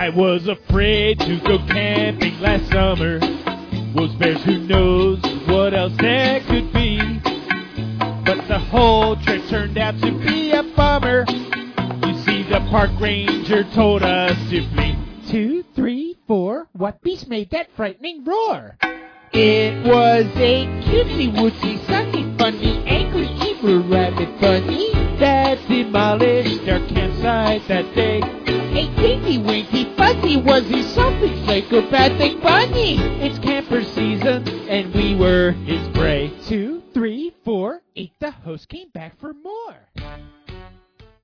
I was afraid to go camping last summer. Wolves, bears, who knows what else there could be. But the whole trip turned out to be a bummer. You see, the park ranger told us to flee. 2, 3, 4, what beast made that frightening roar? It was a cutesy, wootsy, sunny, funny, angry, evil rabbit bunny that demolished our campsite that day. A dinky, winky, fuzzy, wuzzy, something psychopathic bunny. It's camper season, and we were his prey. 2, 3, 4, 8, the host came back for more.